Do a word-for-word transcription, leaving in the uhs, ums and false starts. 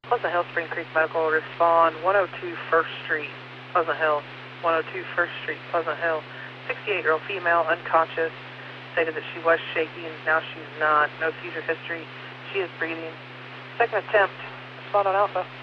Pleasant Hill, Spring Creek Medical, respond one oh two First Street, Pleasant Hill, one oh two First Street, Pleasant Hill. sixty-eight-year-old female, unconscious, stated that she was shaking, now she's not, no seizure history, she is breathing. Second attempt, respond on Alpha.